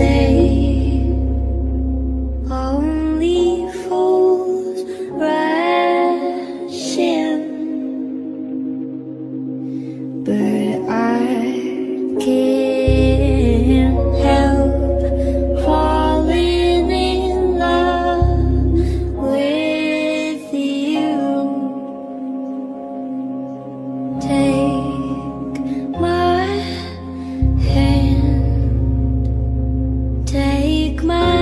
say only fools rush in, but I can't help falling in love with you. Take my hand, take my